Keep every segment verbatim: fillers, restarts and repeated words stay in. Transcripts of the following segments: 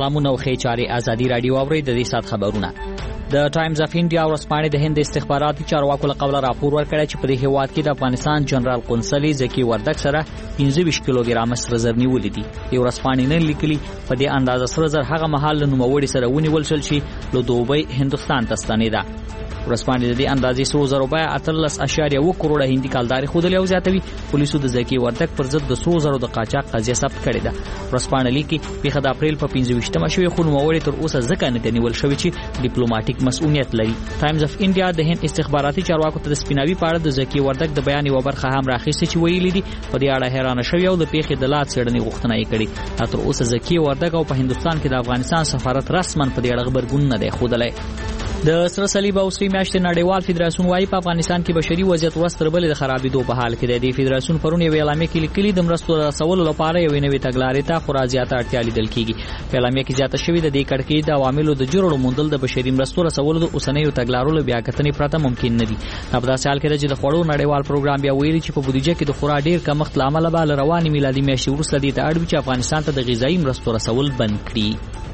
سلامونه او ښې چارې ازادي رادیو اوري د دې سات خبرونه. د ټایمز اف انډیا ورځپاڼې د هند استخباراتي چارواکو له قبله راپور ورکړی چې په دې هیواد کې د افغانستان جنرال قونسل زکی وردک سره پنځه ویشت کیلوګرام سره زر نیولې دي. یو ورځپاڼې نه لیکلي په دې اندازه سره زر هغه مهال له نوموړي سره ونیول شول چې له دوبۍ هندستان ته ستنېده. ورځپاڼې د دې اندازې سرو زرو بیه اتلس اعشاریه اووه کروړه هندي کلدارې ښودلې او زیاتوي. پولیسو د زکی وردک پر ضد د سرو زرو د قاچاق قضیه ثبت کړې ده. ورځپاڼه لیکي پیښه د اپریل په پنځه ویشتمه شوې خو نوموړي تر اوسه ځکه نه نیول شوی چې ډیپلوماټیک مسؤلیت لري. ټایمز اف انډیا د هند استخباراتي چارواکو ته د سپیناوي په اړه د زکی وردک د بیان یو برخه هم راخیستې چې ویلي دي په دې اړه حیرانه شوی او د پیښې د لا څېړنې غوښتنه یې کړې. تر اوسه زکی وردک او په هندستان کې د افغانستان سفارت رسماً په دې اړه خبرګون نه دی ښودلی. د سره صلیب او سری میاشتې نړیوال فدراسیون وايي په افغانستان کې بشري وضعیت ورځ تر بلې د خرابېدو په حال کې دی. د فدراسیون پرون یو اعلامیه کې لیکلي د مرستو رسولو لپاره یو نوې تګلارې ته خورا زیاته اړتیا لیدل کېږي. په اعلامیه کې زیاته شوې د دې کړکېچ د عواملو د جوړولو موندل د بشري مرستو رسولو د اوسنیو تګلارو له بیاکتنې پرته ممکن نه دي. دا په داسې حال کې چې د خوړو نړیوال پروګرام بیا ویلي چې په بودیجه کې د خورا ډیر کمښت له امله به له روانې میلادي میاشتې وروسته دې ته اړ وي چې افغانستان ته د غذایي مرستو رسول بند کړي.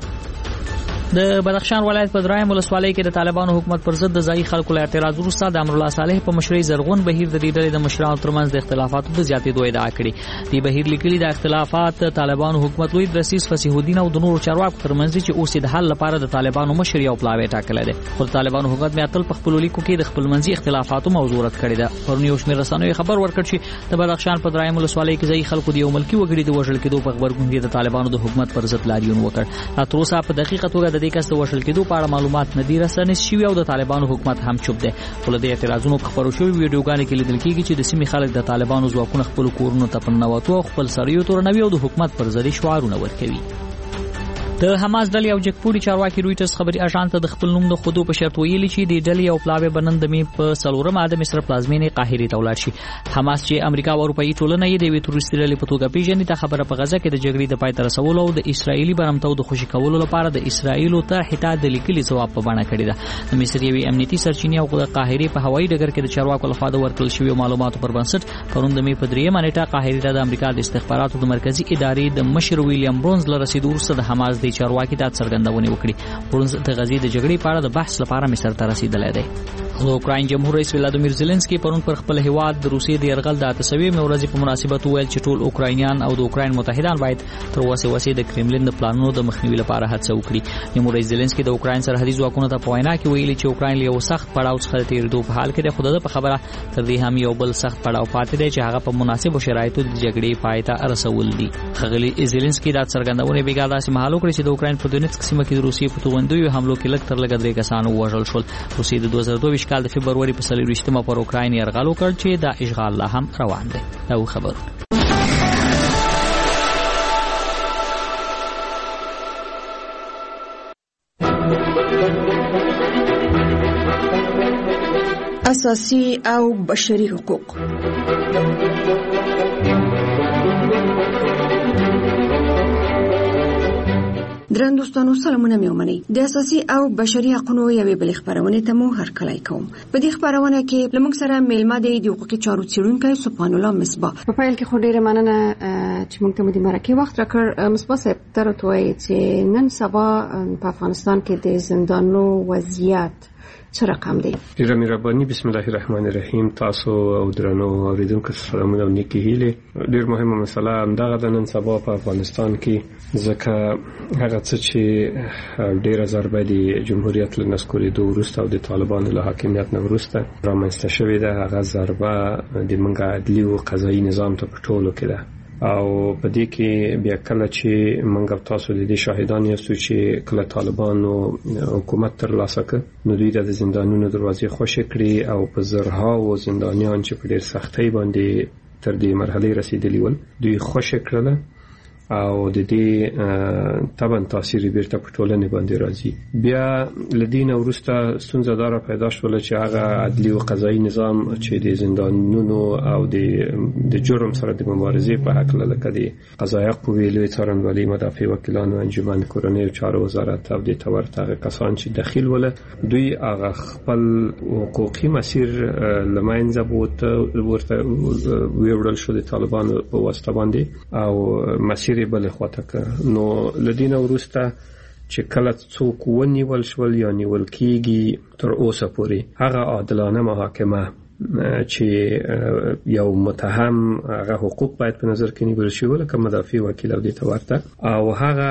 د بدخشان ولایت په درایم ولسوالۍ کې د طالبانو حکومت پر ضد د ځایي خلکو له اعتراض وروسته د امرالله صالح په مشرۍ زرغون بهیر د دې ډلې د مشرانو ترمنځ د اختلافاتو د زیاتېدو ادعا کړې. دې بهیر لیکلي د اختلافات طالبانو حکومت لوی رئیس فصیح الدین او د نورو چارواکو ترمنځ چې اوس د حل لپاره د طالبانو مشر یو پلاوی ټاکلی دی. خو طالبانو حکومت بیا تل په خپلو لیکو کې د خپلمنځي اختلافاتو موضوع رد کړې ده. پرون یو شمېر رسنیو خبر ورکړ چې د بدخشان په درایم ولسوالۍ کې ځایي خلکو د یو ملکي وګړي د وژل کېدو په خبرګون کې د طالبانو د حکومت پر ضد لاریون وکړ. تر اوسه په دقیقه توګه د دې کس د وژل کېدو په اړه معلومات نه دي رسنۍ شوي او د طالبانو حکومت هم چوپ دی. ول د اعتراضونو په خبرو شوي ویډیوګانې کې لیدل کېږي چې د سیمې خلک د طالبانو ځواکونو خپل کورونو ته پننوتو او خپل سړیو تورنوي او د حکومت پر ضد شعارونه ورکوي. د حماس ډلې او جګپوړي چارواکي رويټرز خبري اژانس ته د خپل نوم د خودو په شرط ویلي چې د ډلې او پلاوی بنند می په څلورم اده مصر پلازمینې قاهره ته ولاړ شي. حماس چې امریکا او اروپאי ټولنه یې د وی تروریستي ډلې په توګه پیژني ته خبره په غزه کې د جګړې د پای ته رسولو او د اسرایلی برمتو د خوشی کولو لپاره د اسرایل ته هټا د لیکلي ځواب په بڼه کړی ده. د مصر یوې امنیتي سرچینې او د قاهره په هوایي ډګر کې د چارواکو لخوا د ورکړل شوی معلوماتو پر بنسټ پروند د می په دریمه نیټه قاهره ته د امریکا د استخباراتو د مرکزی ادارې د مشر ویلیام برونز لپاره رسیدو وروسته د حماس د چارواکي ته څرګندونه وکړي. برونز د غزې د جګړې په اړه د بحث لپاره مصر ته رسیدلی دی. د اوکراین جمهور رئیس ولادیمیر زيلنسکي پرون پر خپل هیواد د روسیې د يرغل د اتسوي مورزي په مناسبت ویل چې ټول اوکراینیان او د اوکراین متحدان باید تر اوسه وسې د کرملین د پلانونو د مخنیوي لپاره هڅه وکړي. جمهور رئیس زيلنسکي د اوکراین سرحدي ځواکونو ته په وینا کې ویلي چې اوکراین له یو سخت پړاو څخه تیریدو په حال کې د خدای په خبره تر دې هم یو بل سخت پړاو پاتې دی چې هغه په مناسبو شرایطو د جګړې پای ته رسول دي. خغلی زيلنسکي دا څرګندونه بیګاده چې مهالو کړی چې د اوکراین په دونیتسک سیمه کې د روسیې په توغندوی حملو کې لږ تر لږه درې کسان وژل شول. روسیې د دوه زره دوه ویشت کال د فبرवरी په سلويشتمه پر اوکراین يرغل وکړ چې دا اشغال لا هم روان دی. دا خبر اساسي او بشري حقوق. درن دوستانو سلامونه مې ومنئ. د اساسي او بشري حقوقو یوې بل خبرونه ته مو هرکلی کوم. په دې خبرونه کې لمونږ سره میلمه دی د حقوقي چارو څیړونکی سبحان الله مصباح. په پیل کې خو ډیره مننه چې موږ ته مو د مرکه وخت راکړ. مصباح صاحب تر توي چې نن سبا په افغانستان کې د زندانونو وضعیت څه رقم دی؟ ډیر مهرباني. بسم الله الرحمن الرحیم. تاسو او درنو اوریدونکو سلامونه او نیکی هیله. ډیر مهمه مسله همدغه د نن سبا په افغانستان کې ځکه هغه څه چې ډیر ضربه دی جمهوریت له نسکورېدو وروسته او د طالبانو له حاکمیت نه وروسته رامنځته شوې ده. هغه ضربه د منګه عدلي او قضایي نظام ته په ټولو کې ده او په دې کې بیا کله چې موږ تاسو د دې شاهدان یاستو چې کله طالبانو حکومت ترلاسه کړ نو دوی د زندانونو دروازې خوشې کړې او په زرهاو زندانیان چې په ډېر سختۍ باندې تر دې مرحله رسیدلی ول دوی خوشې کړل او د دې طبعا تاثیر بیرته په ټولنه باندې راځي. بیا لدین ورسته ستونزه دار پیدا شول چې هغه عدلي او قضایي نظام چې د زندانونو او د د جرم سره د مبارزې په حق لکه د قضایي قوې لوی څارنوالۍ مدافع وکیلانو انجمن کورنۍ چارو وزارت او د تورتغه کسان چې داخل ول دوی هغه خپل حقوقي مسیر لمنځه بوت ورته ویوړل شو د طالبانو په واسطه باندې او مسیر بل خواته که. نو لدین ورسته چې کله څوک ونیول شول یا نیول کیږي تر اوسه پورې هغه عادلانه محاکمه چې یو متهم هغه حقوق باید په نظر کې نیول شي ولکه مدافع وکیل او د تورته او هغه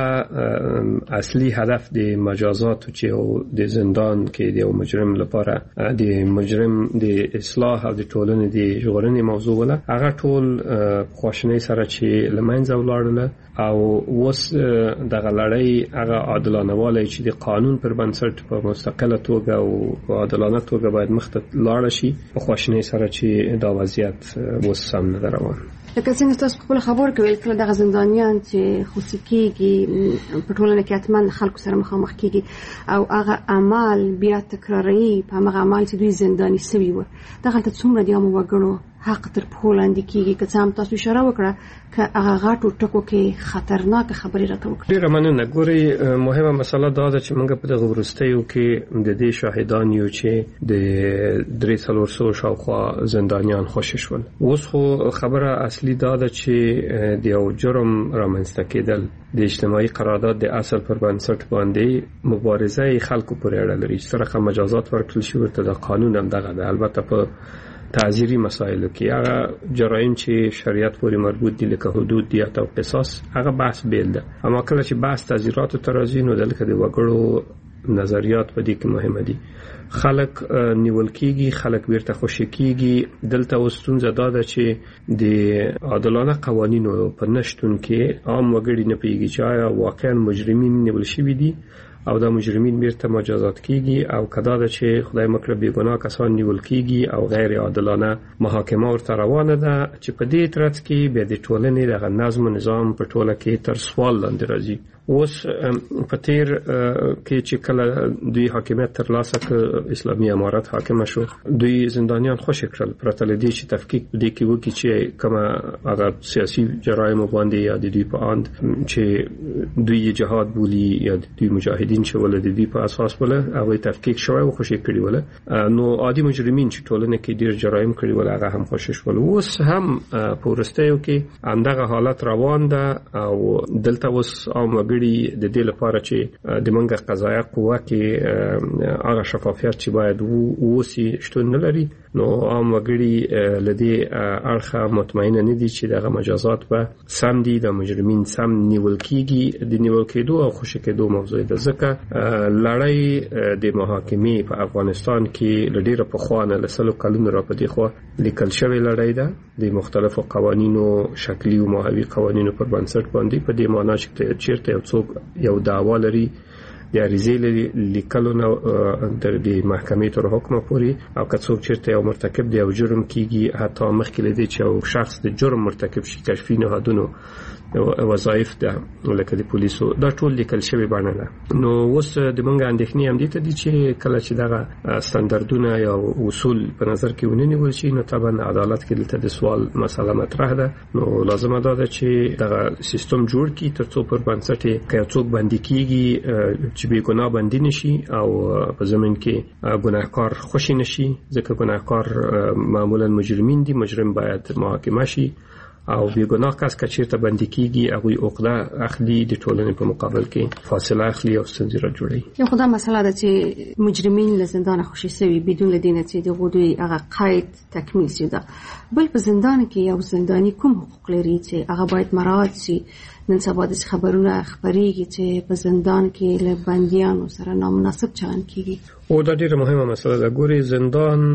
اصلي هدف د مجازات چې د زندان کې د مجرم لپاره د مجرم د اصلاح او د ټولنې د ژغورنې موضوع ولا هغه ټول خواشنۍ سره چې لمنځه ولاړل او وس دغه لړۍ هغه عادلانه والی چې د قانون پر بنسټ په مستقله توګه او په عادلانه توګه باید مخته لاړ شي په خواشنۍ سره چې دا وضعیت وس سم نه روان. لکه څنګه تاسو خپل خبر کوي کله دغه زندانیان چې خوشي کیږي په ټولنه کې اتمن خلکو سره مخامخ کیږي او هغه اعمال بیا تکراري په هغه اعمال چې دوی زنداني سوي و دغه ته څومره دی مو وګړو حق تر پولاندې کیږي که څه هم تاسو اشاره وکړه که هغه غاټو ټکو کې خطرناک خبرې راته وکړي. ډیره مننه. ګوري مهمه مسله دا ده چې موږ په دغه ورستیو کې د دې شاهدان یو چې د درې څلور سوه شاوخوا زندانیان خوشي شول. اوس خو خبره اصلي دا ده چې د یو جرم رامنځته کېدل د اجتماعي قرارداد د اصل پر بنسټ باندې مبارزه خلکو پورې اړه لري. سره مجازات ورکړل شي ورته د قانون هم دغه ده. البته په تعزیری مسائل کې هغه جرایم چې شریعت پورې مربوط دي لکه حدود دیت او قصاص هغه بحث بیل ده. اما کله چې بحث تعزیرات او ترازی نو دلته د وګړو نظریات په دې کې مهمه دي. خلک نیول کیږي، خلک بیرته خوشی کیږي. دلته وستونزه دا ده چې د عادلانه قوانینو په نشټون کې عام وګړي نه پیږي چې آیا واقعا مجرمین نیول شوي دي او دا مجرمین بیرته مجازات کیږي او کدا ده چې خدای مکړه بیګناه کسان نیول کیږي او غیر عادلانه محاکمه ورته روانه ده چې په دې ترڅ کې به د ټولنې د نظم او نظام په ټوله کې تر سوال لاندې راځي. اوس په تیر کې چې کله دوی حاکمیت ترلاسه کړ، اسلامي امارت حاکم شو، دوی زندانیان خوشی کړل پرته لدی چې تفکیک دې کې وکړي چې کومه هغه سیاسي جرایم باندې یا د دوی په اند چې دوی جهاد بولی یا دوی مجاهدین چې ولې د دوی په اساس ولا هغه تفکیک شوی او خوشی کړي ولا نو عادي مجرمین چې ټولنه کې ډیر جرایم کړي ولا هغه هم خوشی شول. اوس هم په ورستیو کې همدغه حالت روان ده او دلته اوس عام د دې لپاره چې د منګه قضایه قوه کې هغه شفافیت چې باید ووسی شتون نه لري نو عام وګړي لدی اړخه مطمئن نه دي چې دغه مجازات به سم دي، د مجرمین سم نیول کیږي. د نیول کېدو او خوشی کېدو موضوع ده ځکه لړۍ د محاکمې په افغانستان کې لډیره په خوانه لسلو کلونو را پدې خو لیکل شوی لړۍ ده د مختلفو قوانینو شکلی او ماهوی قوانینو پر بنسټ باندې په دې معنی چې چیرته څوک یو دعوا لري د عریضې لیکلو نه تر دې محکمې تر حکم پورې او که څوک چیرته یو مرتکب دی او جرم کیږي حتی مخکې لدی چې یو شخص د جرم مرتکب شي کشفي نهادونو وظایف ده لکه د پولیسو دا ټول لیکل شوی باندې ده. نو اوس د منګه اندېښنې هم دي ته دي چې کله چې دغه ستاندردونه یا اصول په نظر کې ونیول شي نو طبعا عدالت کې دلته د سوال مسله مطرح ده. نو لازمه ده چې دغه سیستم جوړ کی ترڅو پر بنسټ کې څوک باندې کیږي چې به ګناه باندې نشي او په زمين کې ګناهکار خوشی نشي ځکه ګناهکار معمولا مجرمین دي، مجرم باید محاکمه شي او بیګناه کس که چیرته باندې کیږي هغه عقده اخلي د ټولنې په مقابل کې فاصله اخلي او ستونزې راجوړي. یو خدای مسله ده چې مجرمین له زندان خوشي سوي بدون لدینه چې د غوډوي هغه قید تکمیل شي ده. بل په زندان کې یو زنداني کوم حقوق لري چې هغه باید مراعات شي؟ نن سبا د خبرونه خبريږي چې په زندان کې له بنديانو سره نامناسب چلند کیږي. او دا ډیره مهمه مسله ده. ګوري زندان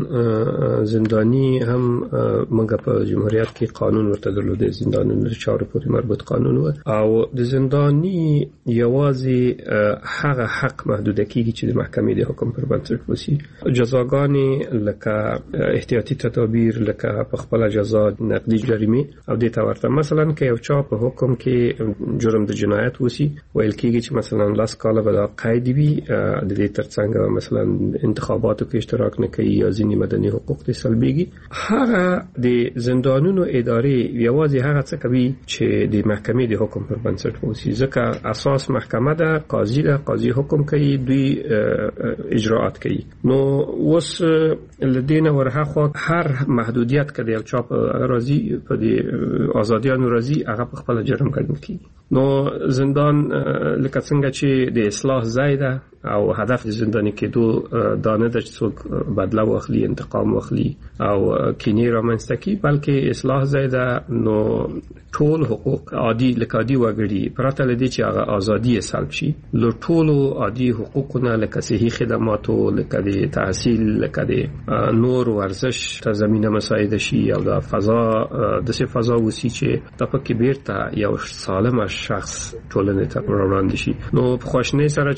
زنداني هم موږ په جمهوریت کې قانون ورته درلوده، زندانونو چارو پورې مربوط قانون و او د زنداني یوازې هغه حق محدود کیږي چې د محکمې د حکم پر بنسټ وسی. جزاګانې لکه احتیاطي تدابیر لکه په خپل جزا نقدي جریمه او د تورته مثلا کې یو چا په حکم کې جرم د جنایت وسی ویل کیږي چې مثلا لاس کاله به قید وي د دې ترڅنګ مثلا انتخاباتو کې اشتراک نه کوي یا ځینې مدني حقوق دې سلبيږي. هغه د زندانونو ادارې یوازې هغه څه کوي چې د محکمې د حکم پر بنسټ وسی ځکه اساس محکمه ده، قاضي ده، قاضي حکم کوي، دوی اجراءات کوي. نو اوس لدينا ورهخوا هر محدودیت کړي یو چا په راضي په د ازادیانو راضي هغه په خپل جرم ګڼل کیږي. نو زندان لکه څنګه چې د اصلاح ځای ده او هدف د زنداني کېدو دا نه ده چې څوک بدله واخلي، انتقام واخلي او کینې رامنځته کړي، بلکې اصلاح ځای ده. نو ټول حقوق عادي لکه عادي وګړي پرته له دې چې هغه ازادي سلب شي، له ټولو عادي حقوقونه لکه صحي خدماتو، لکه د تحصیل، لکه د نور ورزش ته زمينه مساعد شي او د فضا د څه فضا وسی چې د پکې بیرته یو سالم شخص ټولنې ته وړاندې شي. نو په خوشنۍ سره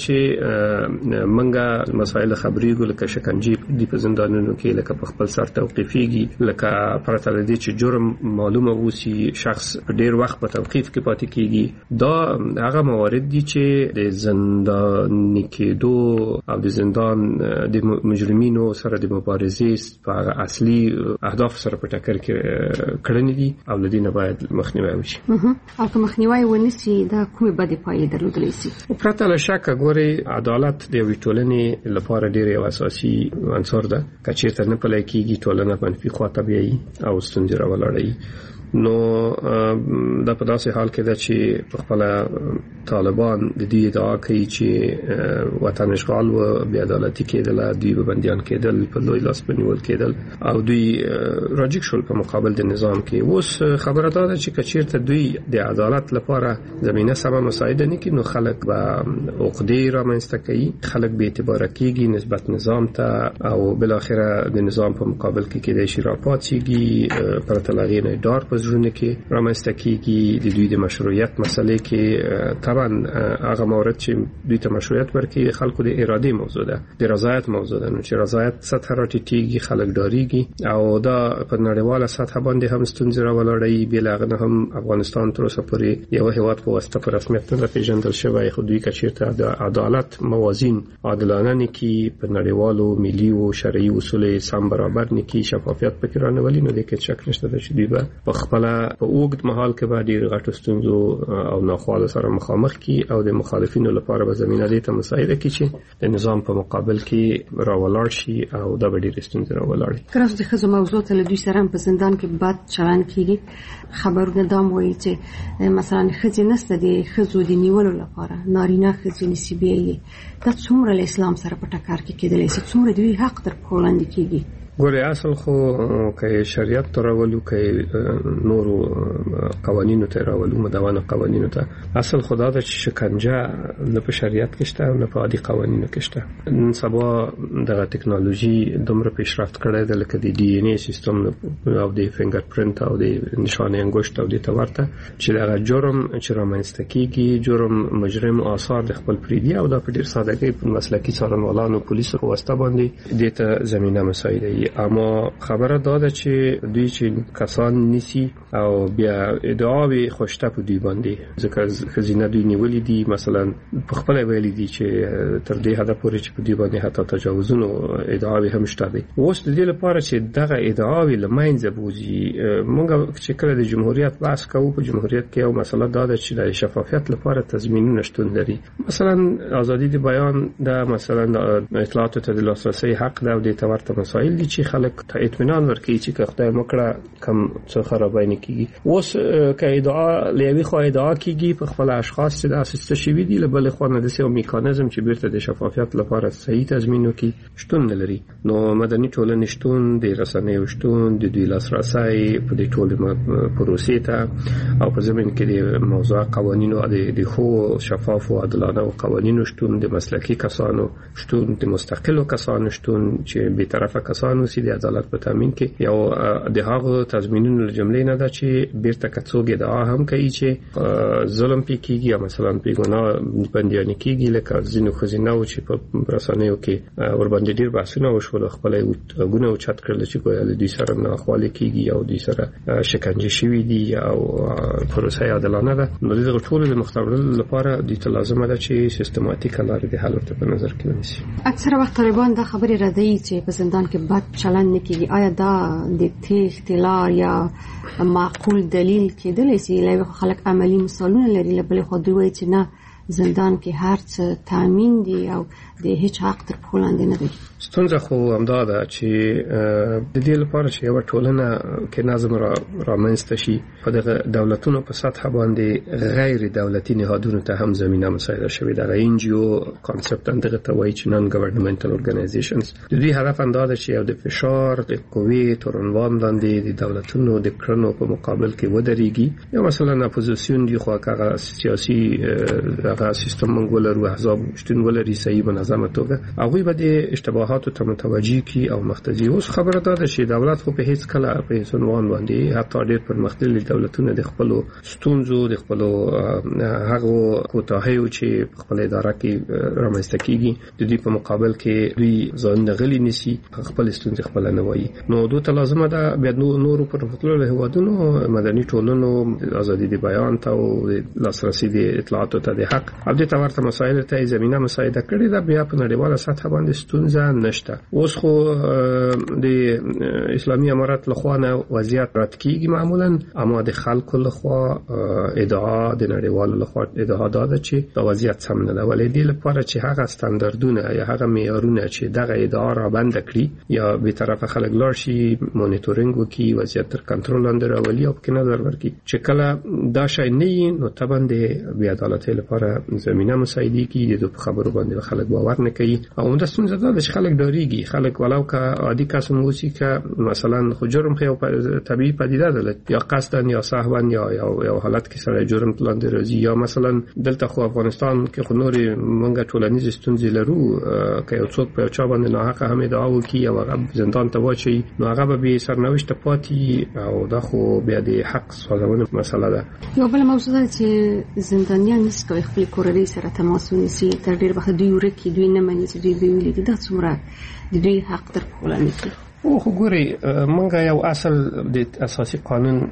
چې منګه مسایل خبريګو لکه شکنجه د په زندانونو کې لکه په خپل سر توقيفيږي، لکه پرته له دې چې جرم معلومه وسی شخص په ډیر وخت په توقيف کې پاتې کیږي. دا هغه موارد دي چې د زنداني کېدو او د زندان د مجرمینو سره د مبارزې په اصلي اهداف سره په ټکر کې کړنې دي او لدينا باید مخنیوي وشي. او که مخنیوي ونشي دا کومه بده پایله درلودلی شي؟ پرته له شک ګوري عدالت د وی ټولنې لپاره ډیر یو اساسي عنصر ده. کچېرته نه پلي کیږي ټولنه منفي خواته بیاي او ستونزې راولړي. نو دا په داسې حال کې ده چې په خپل طالبان د دې ادعا کوي چې وطن اشغال او بې عدالتي کېدل، دوی به بنديان کېدل، په لوی لاس بنول کېدل او دوی راجیک شول په مقابل د نظام کې. اوس خبره ده چې کچېرته دوی د عدالت لپاره زمينه سم مساعده نه کړي، نو خلک به عقدې رامنځته کوي، خلک به اعتبار کېږي نسبت نظام ته او بل اخره د نظام په مقابل کې کېدای شي راپاتېږي، پرته له هغې نه ډار په زړونو کې رامنځته کېږي. د دوی د مشروعیت مسلې کې طبعا هغه مورد چې دوی ته مشروعیت ورکړي خلکو د اراده موضوع ده، د رضایت موضوع ده. نو چې رضایت سطح راټیټېږي خلک ډاریږي او دا په نړیواله سطح باندې هم ستونزې راولړي. بل هغه نه هم افغانستان تر اوسه پورې یو هیواد په واسطه په رسمیت نه پیژندل شوی، خو دوی کچېرته د عدالت موازین عادلانه نه کی، په نړیوالو ملي او شرعي اصول سم برابر نه کی، شفافیت پکې رانولي، نو د کې شک نشته چې دوی به په خپل په اوږد مهال کې به ډېر غټو ستونزو او ناخواله سره مخامخ کی او د مخالفینو لپاره به زمينه دې ته مساعده کی چې د نظام په مقابل کې راولاړ شي او دا به ډېر ستونزې راولړي. کراس د خزو موضوع ته دوی سره په زندان کې بد چلن کیږي. خبرونه دا وایي چې مثلا خځې نسته د خزو د نیولو لپاره نارینه خځې نسبیه دا څومره له اسلام سره په ټکر کې کېدلی شي، څومره دوی حق تر پولاند کېږي. ګورې اصل خو که شریعت ته راولو که نورو قوانینو ته راولو مدونه قوانینو ته، اصل خدا ده چې شکنجه نه په شریعت کې شته نه په عادي قوانینو کې شته. نن سبا دغه ټکنالوژي دومره پیشرفت کړې ده لکه د ډي ان اي سیستم او د فینګر پرنټ او د نشانه انګشت او د تورته چې دغه جرم چې رامنځته کیږي، جرم مجرم آثار د خپل پریدي او دا په ډیر سادهګۍ په مسلکي څارنوالانو پولیسو په واسطه باندې د ته زمينه مساعده. اما خبره داده چې دوی چې کسان نیسی او بیا ادعاوی خوشته په دوی باندې ځکه خزینه دوی نیولې دي، مثلا په خپل ویلي دي چې تر دې حد پورې چې په دوی باندې حتی تجاوزونو ادعاوی هم شته دي. اوس د دې لپاره چې دغه ادعاوی لمنځه بوزي، موږ چې کله د جمهوریت بحث کوو په جمهوریت کې یو مسله داده چې د شفافیت لپاره تضمینونه شتون لري. مثلا ازادي د بیان د مثلا اطلاعات ته د لاسرسي حق ده او د تورته مسایل دي چې خلک ته اطمینان ورکړي چې خدای مکړه کم څه خرابای نه کیږي. اوس که ادعا لوي خو ادعا کیږي په خپل اشخاص چې د اساسي شوی دي، بل خو نه د سیو میکانیزم چې بیرته د شفافیت لپاره صحیح تضمینو کې شتون نه لري. نو مدني ټولنې شتون، د رسنیو شتون، د دوی لاسرسي په دې ټول پروسې ته او په زمين کې د موضوع قوانینو د خو شفاف او عادلانه او قوانینو شتون، د مسلکي کسانو شتون، د مستقلو کسانو شتون چې به طرفه کسانو سي د عدالت په تامین کې یو د هغه تضمینونو جملې نه ده چې بیرته کڅوګه ادعا هم کوي چې ظلم پې کیږي یا مثلا په ګناه بنديان کیږي، لکه ځینو خزینه او چې په رسنیو کې ور باندې ډیر بحثونه وشول، خپل غونه او چت کړل چې ګویا دوی سره نه خواله کیږي او دوی سره شکنجه شوی دي او پروسه عادلانه ده. نو دغه ټول د مختبرل لپاره د لازمه ده چې سیستماتیک لارې د حل ورته په نظر کې ونیسي. اکثره وخت طالبان دا خبرې ردی چې په زندان کې بد چلن نه کیږي. آیا دا د تېښتې لار یا معقول دلیل کېدلی شي؟ لکه خلک عملی مثالونه لري، بل خو دوی وایي چې نه زندان کې هر څه تامین دي او د هیڅ حق تر پښو لاندې نه دی. ستونزه خو همدا ده چې د دې لپاره چې یو ټولنه کې نظم را رامنځته شي په دغه دولتونو په سطح باندې غیر دولتي نهادونو ته هم زمينه مساعده شوې ده. ان جی او کانسپټ اندغه ته وایي چې نان ګورنمنټل اورګنایزیشنز د دې هدف انده ده چې یو د فشار د قوی تورنوان باندې د دولتونو د کړنو په مقابل کې ودرېږي. یا مثلا اپوزیسیون دی خو هغه سیاسي هغه سیستم منګول او احزاب شتون ولري صحیح منظمه توګه هغه به د اشتباهاتو ته متوجي کی او مختزي. اوس خبره ده چې دولت خو په هیڅ کله په هیڅ عنوان باندې حتی ډېر پرمختللي دولتونه د خپل ستونزو د خپل هغه کوتاهیو چې خپل اداره کې رامنځته کیږي د دې په مقابل کې دوی ځان غلي نسی خپل ستونزې خپل نه وایي. نو دوی ته لازمه ده بیا نور پرمختللو هیوادونو مدني ټولنو ازادي د بیان ته او لاسرسي د اطلاعاتو ته د حق او د تورته مسایل ته زمينه مساعده کړې ده. بیا په نړیواله سطح باندې ستونزه نشته. اوس خو د اسلامي امارات لخوا نه وضعیت رات کیږي معمولا، اما د خلکو لخوا ادعا د نړیوالو لخوا ادعا ده چې دا وضعیت سم نه ده. ولې دې لپاره چې هغه ستاندردونه یا هغه معیارونه چې دغه ادعا را بند کړي یا به طرف خلک لار شي مونیټورینګ وکړي وضعیت تر کنټرول لاندې راولي او په نظر ورکړي چې کله دا شی نه نو طبعا د بی عدالتۍ لپاره زمينه مساعده کیږي. د خبرو باندې خلک باور نه کوي او د ستونزه ده چې خلک ډاریږي. خلک ولو که عادي کس موسی که مثلا خو جرم خو طبيعي پدیده ده یا قصدن یا سهوا یا یا حالت کې سره جرم لاندې راځي یا مثلا دلته خو افغانستان کې خو نورې مونږه ټولنیز ستونزې لرو که یو څوک په چا باندې ناحقه هم ادعا وکړي او هغه زندان ته واچي نو هغه به سرنوشت پاتې او دا خو بیا د حق سازونه مسله ده. یو بل موضوع ده چې زندانیان نس کوي خپل کورنۍ سره تماس ونیسي. تر ډیر وخت دوی ورکی دوی نه مني چې دوی ویلي دي دا څومره د دوی حق تر پښو لاندې. او خو ګوري مونږه یو اصل د اساسي قانون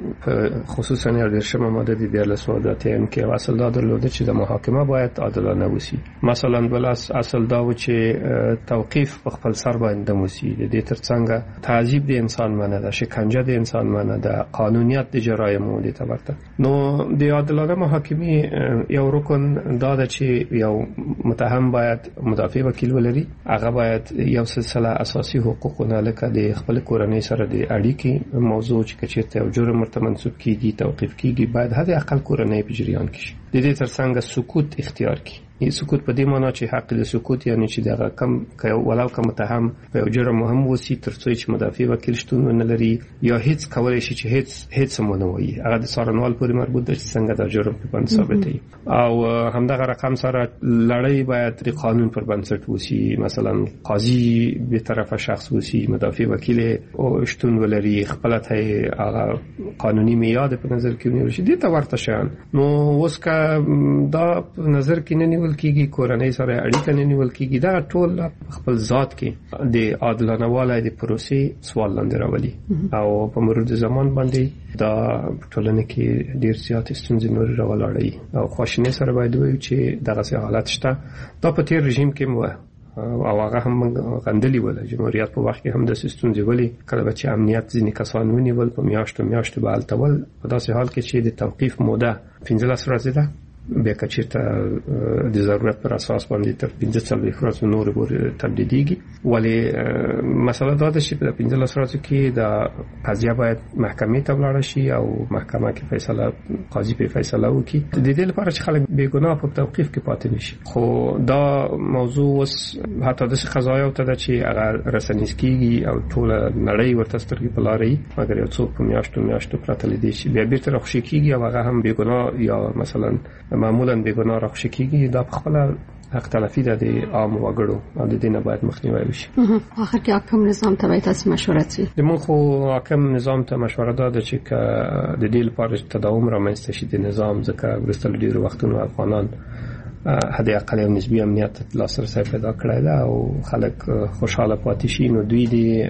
خصوصا یو درشمه ماده د دیارلس ماده ته کې یو اصل دا درلوده چې د محاکمه باید عادلانه وسی. مثلا بل اصل دا و چې توقیف په خپل سر باندې موسی. د دې ترڅنګ تعذيب د انسان معنی ده، شکنجه د انسان معنی ده، قانونیت د جرایم دي تبرته. نو د عادلانه محاکمه یو رکن دا ده چې یو متهم باید مدافع وکیل ولري. هغه باید یو سلسله اساسي حقوقونه لکه د خپل کورنۍ سره د اړیکې موضوع چې کچېرته یو جرم مرته منسوب کیږي توقیف کیږي باید حد اقل کورنۍ په جریان کې شي. د دې ترڅنګ سکوت اختیار کړي. ای سکوت په دې معنی چې حق د سکوت یعنی چې دغه کم ولو کم متهم په یو جرم مهم وسی ترڅو چې مدافع وکیل شتون نه لري یا هیڅ کولای شي چې هیڅ هیڅ مونږ وایي. هغه د سارنوال پورې مربوط ده چې څنګه دا جرم په باندې ثابت دی او همدغه رقم سره لړۍ باید د قانون پر بنسټ وسی. مثلا قاضي به طرفه شخص وسی، مدافع وکیل او شتون ولري، خپل ته هغه قانوني میاد په نظر کې ونیول شي. دې ته ورته شان نو اوس کا دا نظر کې نه نیول کیږي، کورنۍ سره اړیکه نه نیول کیږي. دا ټول خپل ذات کې د عادلانه والي د پروسې سوال لاندې راولي او په مرور د زمان باندې دا ټولنه کې ډیر زیات ستونزې نور راولاړي او خواشینی سره باید وي چې دغه حالت شته. دا په تیر رژیم کې مو او هغه هم غندلی ولا جمهوریت په وخت کې هم د ستونزې ولي کله چې امنیت ځینې کسان ونیول په میاشتو میاشتو به التول په داسې حال کې چې د توقیف موده پنځلس ورځې ده بیا کچېرته د ضرورت پر اساس باندې تر پنځه څلوېښت ورځې نور پورې تمدیدېږي. ولی مسله دا ده چې په پنځلس ورځو کې د قضیه باید محکمې ته ولاړ شي او محکمه کې فیصله قاضي په فیصله وکړي د دې لپاره چې خلک بې ګناه په توقیف کې پاتې نشي. خو دا موضوع اوس حتی د قضایا ته ده چې هغه رسنیز کیږي او ټول نړۍ ورته سترګې په لارې مګر یو څوک په میاشتو میاشتو پراته لیدي شي بیا بیرته راخوشي کیږي او هغه هم بې ګناه یا مثلا معمولا بې ګناه راخوشي کیږي. دا په خپل حق تلفي ده د عام وګړو او د دې نه باید مخنیوي وشي. اخر کې حکم نظام ته باید تاسو مشوره شي. د مونږ خو حکم نظام ته مشوره ده چې د دې لپاره تداوم رامنځته شي د نظام ځکه ورسته ډیرو وختونو افغانان هدي اقل او نسبی امنیت لاسرسي پیدا کړی دا او خلک خوشاله پاتې شي. نو دوی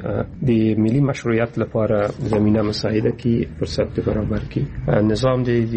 د ملي مشروعیت لپاره زمينه مساعده کی فرصت برابر کی نظام د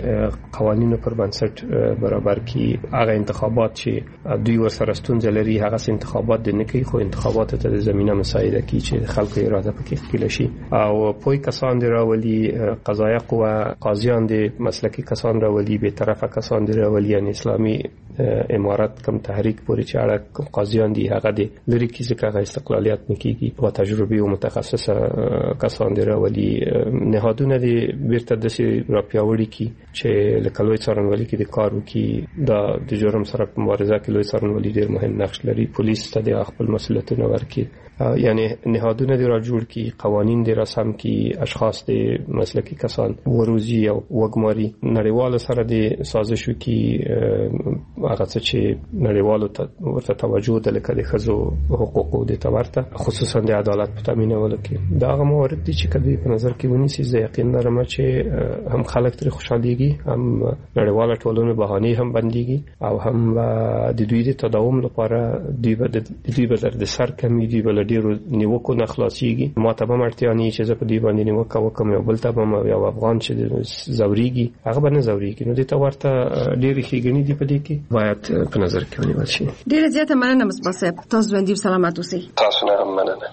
قوانینو پر بنسټ برابر کی. هغه انتخابات چې دوی ورسره ستونزې لري هغه انتخابات د نکي خو انتخابات ته د زمينه مساعده کی چې خلکو اراده پکې ښکېل شي او پوی کسان دی راولي قضایه قوه قاضیان دی مسلکی کسان راولي به طرفه کسان دی راولي یعنی اسلامي امارات کم تحریک پورې چې اړه کوم قاضیان دي هغه د لری کې ځکه هغه استقلالیت نکېږي په تجربه او متخصصه کسان دی راولي نهادونه دي بیرته د سي راپیاوړي کی چې لکه لوی څارنوالي کې د کار وکي د جرم سره په مبارزه کې لوی څارنوالي ډېر مهم نقش لري پولیس ته د خپل مسؤلیتونه ورکړي یعنی نهادونه دی را جوړ کی قوانین دی را سم کی اشخاص دی مسلکی کسان وروزی او وګماري نړیوال سره دی سازش وکي هغه چې نړیوالو ته ورته توجه د لکه د خزو حقوقو د تورته خصوصا د عدالت په تامینولو کې دا هغه موارد دي چې کله په نظر کې ونیسي زه یقین لرم چې هم خلک تر خوشاليږي هم نړیواله ټولنه بهاني هم بنديږي او هم د دوی د تداوم لپاره دوی به د دوی به د سر کمی دی بل ډیرو نیوکو نه خلاصيږي ما ته به مرتیا نه چې زه په دی باندې نیوکه وکم یو بل ته به یو افغان چې زوريږي هغه به نه زوريږي نو د تورته ډیره ښېګڼې دی په دې کې باید په نظر کې ونیول شي. ډیره زیاته مننه مصباح صاحب تاسو باندې سلامات اوسئ. تاسو نه هم مننه.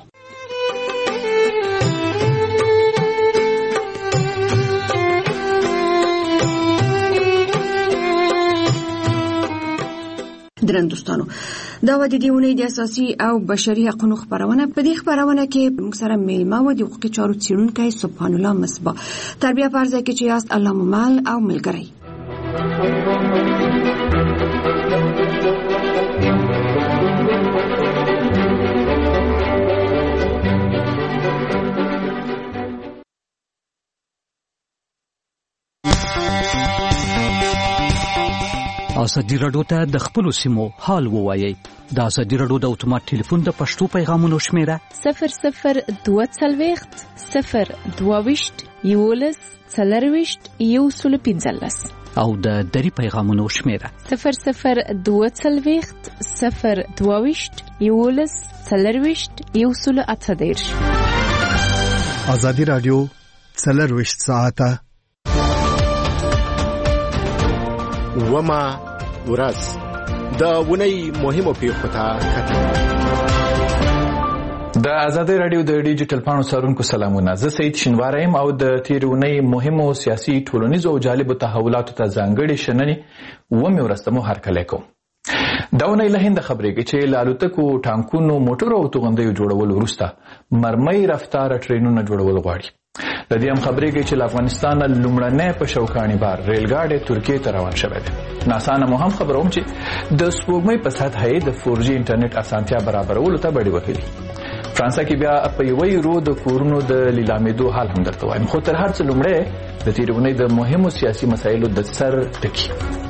درن دوستانو دا و د دیونه د اساسي او بشري حقوقو خبرونه په دې خبرونه کې موږ سره میلمه و د حقوقي چارو څیړونکی سبحان الله مصباح تربیه فرض کې چې یاست الله ممل او ملګری. ازادي راډیو ته د خپل سیمو حال ووایي د ازادي راډیو د اتومات ټلیفون د پښتو پیغامونو شمیره صفر صفر دوه څلوېښت صفر دوه ویشت یولس څلرویشت یو سل پنځلس او د دری پیغامونو شمیره صفر صفر دوه څلوېښت صفر دوه ویشت یولس څلرویشت یو سل اته دېرش. ازادي راډیو څلرویشت ساعته وما ورځ د ونی مهمو پیښو ته کتل. د ازادي رادیو د ډیجیټل پاڼو څارونکو سلامونه. زه سید شینواریم او د تیرونی مهمو سیاسي ټولنیزو او جالبو تحولاتو ته ځانګړي شننې ومه ورستمو هرکلی کوم. دا ونی له هند خبرېږي چې لالوتکو ټانکونو موټرو او توغندیو جوړول وروسته مرمۍ رفتار ټرینونو جوړول غواړي. د دې هم خبرېږي چې افغانستان لومړنی په شوکانی بار ریلګاډي ترکیه ته روان شوی دی. ناسا نه هم خبروم چې د سپوږمۍ په سطح د فور جی انټرنیټ اسانتیا برابرولو ته بډې وکړي. فرانسا کې بیا په یوې رو د کورونو د لیلامېدو حال هم درته وایم. خو تر هر څه لومړی د تیرونې د مهمو سیاسي مسایلو د سر ټکی.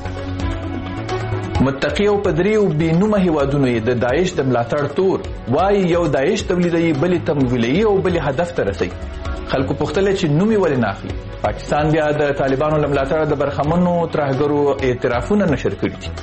متقی او پدری او بینومه هیوادونو د داعش د ملاتړ تور وای یو داعش تولیدي بلې تمویلي او بلې هدف ته رسي. خلکو پختل چې نومي ولې نه اخلي. پاکستان بیا د طالبانو لملاتړ د برخمنو ترهګرو اعترافونه نشر کړي دي.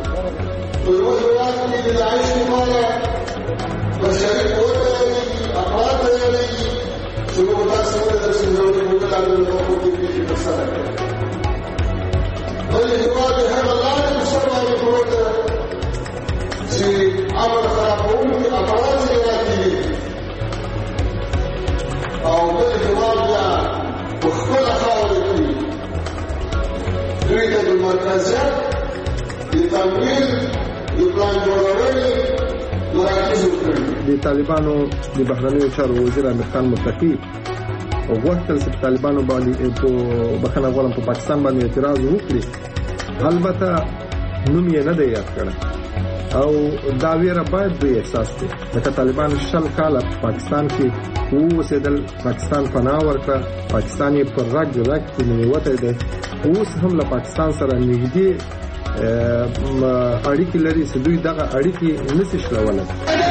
او د جواب یا خپل خاورې کوي دوی د مرکزیت د تمویل د پلان جوړولو مراکز وکړي. د طالبانو د بهرنیو چارو وزیر امیر خان متقی وغوښتل چې طالبانو باندې په بخښنه غواړم په پاکستان باندې اعتراض وکړي. البته نوم یې نه دی یاد کړی او دا ویره باید دوی احساس کړي. لکه طالبان شل کاله پاکستان کې اوسېدل، پاکستان پناه ورکړه، پاکستان یې پر رګ رګ کې نیوتی دی. اوس هم له پاکستان سره نږدې اړیکې لري چې دوی دغه اړیکې نشي شلولی.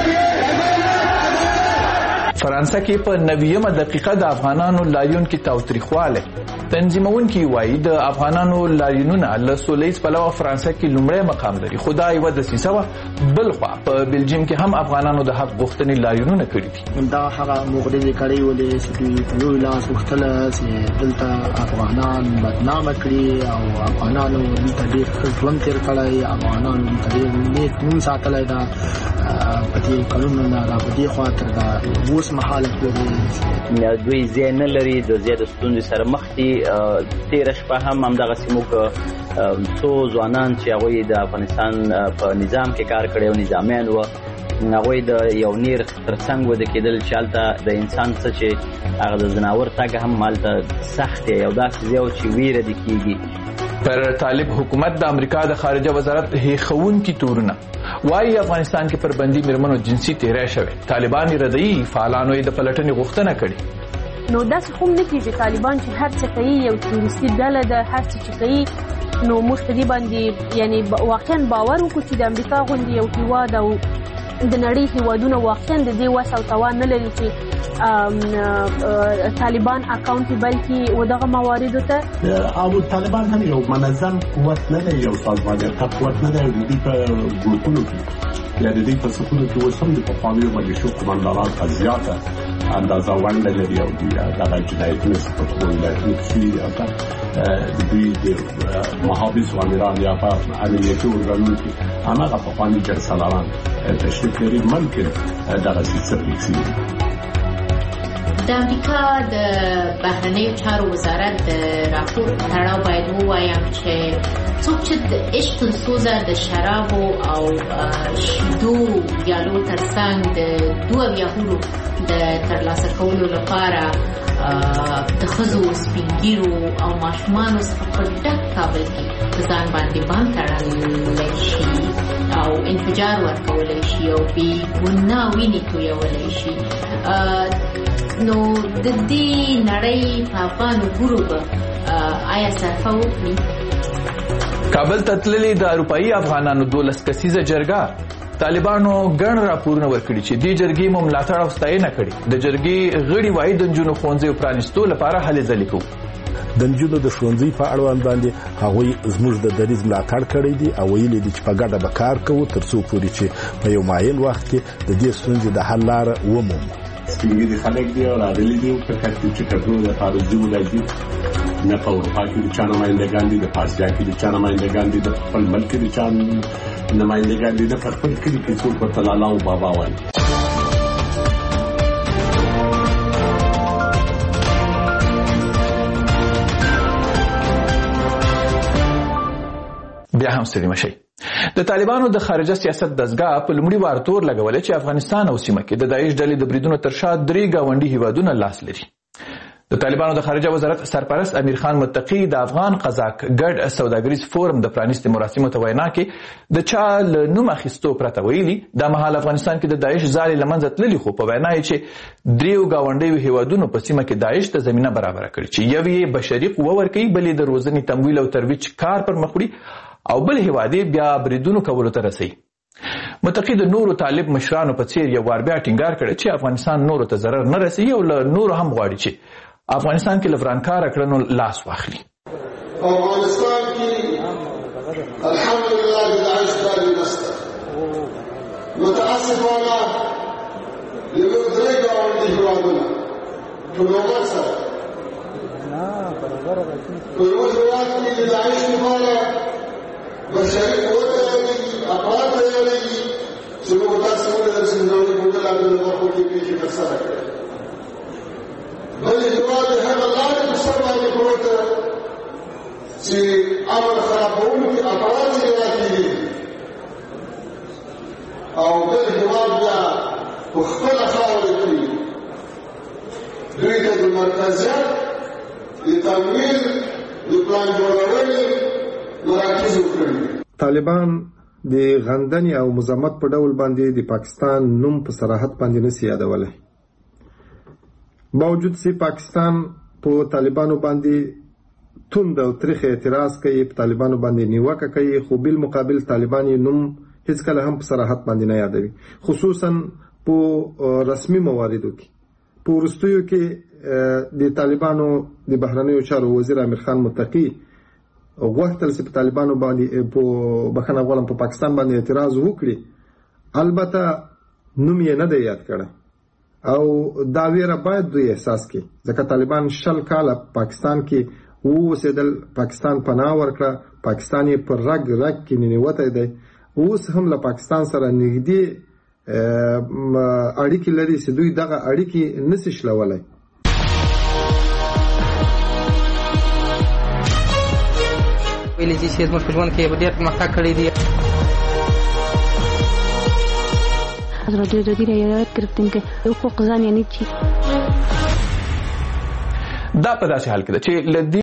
فرانسه کې په نویمه دقیقه د افغانانو لاریون کې تاوتریخواله تنظیمون کې وایي د افغانانو لاریونونه له سولیز پلوه فرانسه کې لومړی مقام لري. خدای و د سیسه بل خو په بلجیم کې هم افغانانو د حق غوښتنې لاریونونه کړي دي. دا هغه مغرضي کړي ولې چې دوی په لوی لاس وختله چې دلته افغانان بدنامه کړي او افغانانو دلته ډېر ژوند تېر کړی، افغانانو دلته ډېر نیک نوم ساتلی ده په دې کلونو نه را په دې خوا تر دا اوس مهاله پورې دوی ځای نه لري، د زیاده ستونزې سره مخ دي تیر شپه هم همدغه سیمو څو ځوانان چې هغوی د افغانستان په نظام کې کار کړی او نظامیان وو هغوی د یو نیر ترڅنګ وده کېدل چې هلته د انسان څه چې هغه د ځناور تګ هم هلته سخت دی، یو داسې ځای و چې ویره دې کېږي. پر طالب حکومت د امریکا د خارجه وزارت هیښوونکي تورونه وایي افغانستان کې پر بندي میرمنو جنسي تیری شوی، طالبان یې ردوي، فعالانو یې د پلټنې غوښتنه کړې. نو داسې خو نه کېږي، طالبان چې هر څه کوي یو تروریستي ډله ده، هر څه چې کوي نو موږ په دې باندې یعنی واقعا باور وکړو چې د امریکا غوندې یو هیواد او د نړۍ هیوادونه واقعا د دې وس او توان نه لري چې طالبان اکاونټیبل کړي ودغه مواردو ته. او طالبان هم یو منظم قوت نه دی، یو سازمانیته قوت نه دی، د دې په ګروپونو کې یا د دې په صفونو کې اوس هم د پخوانیو ملیشو قماندانان په زیاته اندازه ونډه لري او دغه جنایتونه په ټولنه کې د دوی د محافظ و امیران یا په امنیتي ارګانونو کې هماغه پخواني جرسالاران تشریف لري، ممکن دغه سیستم وکړي. د امریکا د بهرنیو چارو وزارت د راپور په تړاو باید ووایم چې څوک چې د عشق سوزه د شرابو او شیدو یالو ترڅنګ د دوه یاهورو د ترلاسه کولو لپاره د ښځو سپینګیرو او ماشومانو څخه په ډک کابل کې په ځان باندې بند تړلی شي او انفجار ورکولی شي او بې ګناه وینې تویولی شي، نو د دې نړۍ په افغانو ګورو به آیا صرفه وکړي؟ کابل ته تللې د اروپایي افغانانو دولس کسیزه جرګه طالبانو ګڼ راپورونه ورکړي چې دې جرګې مو ملاتړ او ستاینه کړې. د جرګې غړي وایي د نجونو ښوونځیو پرانیستو لپاره هلې ځلې کوو. د نجونو د ښوونځي په اړوند باندې هغوی زموږ د دریځ ملاتړ کړی دي او ویلي دي چې په ګډه به کار کوو تر څو پورې چې په یو معین وخت کې د دې ستونزې د حل لاره ومومو. سپینګیري خلک دي او راغلي دي په کټ چې کډرو د فارزي ولایتي نه په اروپا کې د چا نمایندګان دي، د پاسیا کې د چا نمایندګان دي، د خپل ملک کې د چا نمایندګان دي، د خپل کلي کې څوک ورته لالا او بابا وایي. بیا هم ستړي مشئ. د طالبانو د خارجه سیاست دستګاه په لومړي وار تور لګولې چې افغانستان او سیمه کې د داعش ډلې د بریدونو تر شا درې ګاونډي هیوادونه لاس لري. د طالبانو د خارجه وزارت سرپرست امیر خان متقی د افغان قزاق ګډ سوداګریز فورم د پرانیستي مراسمو ته وینا کې د چا له نوم اخیستو پرته ویلي دا مهال افغانستان کې د داعش ځالې له منځه تللي، خو په وینا یې چې دریو ګاونډیو هیوادونو په سیمه کې داعش ته زمینه برابره کړې چې یو یې بشري قوه ورکوي، بل یې د روزنې تمویل او ترویج کار پر مخ وړي او بل هیواد بیا بریدونو کولو ته رسي. متقی د نورو طالب مشرانو په څیر یو وار بیا ټینګار کړی چې افغانستان نورو ته ضرر نه رسوي او له نورو هم غواړي چې افغانستان کې له ورانکاره کړنو لاس واخلي. افغانستان کې الحمدلله د داعش کاری نشته، متاسفانه یو درې ګاونډي هیوادونه په نوبت سره په یو هیواد کې د داعش لپاره بشري قوت راولي، افراد راولي چې موږ تاسو ته د سندونې په ډول د برخو کې پیښې ترسره کړې. بل هیواد هغه لارې په سر باندې پروت ده چې امن خرابوونکي افراد یې راکېږي او بل هیواد بیا په خپله خاوره کې دوی ته د مرکزیت د تمویل د پلان جوړونې مراکز وکړي. طالبان د غندنې او مزاحمت په ډول باندې د پاکستان نوم په صراحت باندې نشي یادولی، باوجود چې پاکستان په طالبانو باندې توند او تریخ اعتراض کوي، په طالبانو باندې نیوکه کوي، خو بل مقابل طالبان یې نوم هیڅ کله هم په صراحت باندې نه یادوي، خصوصا په رسمي مواردو کې. په وروستیو کې د طالبانو د بهرنیو چارو وزیر امیر خان متقی غوښتل چې په طالبانو باندې په بخښنه غواړم په پاکستان باندې اعتراض وکړي، البته نوم یې نه دی یاد کړی او دا ویره باید دوی احساس کړي ځکه طالبان شل کاله پاکستان کې اوسېدل، پاکستان پناه ورکړه، پاکستان یې پر رګ رګ کې ننوتی دی، اوس هم له پاکستان سره نږدې اړیکې لري چې دوی دغه اړیکې نشي شلولی. ویلي چې زموږ په ژوند کې ډېر پرمختګ کړی دی. رادیو جدید رعایت گرفتیم که حقوق زن یعنی چی؟ دا په داسې حال کې ده چې